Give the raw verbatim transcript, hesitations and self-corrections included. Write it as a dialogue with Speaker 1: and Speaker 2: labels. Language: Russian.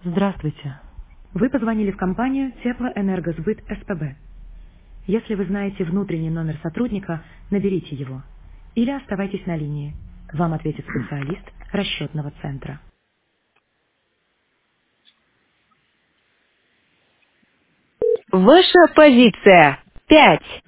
Speaker 1: Здравствуйте. Вы позвонили в компанию Теплоэнергосбыт СПБ. Если вы знаете внутренний номер сотрудника, наберите его. Или оставайтесь на линии. Вам ответит специалист расчетного центра.
Speaker 2: Ваша позиция. Пять.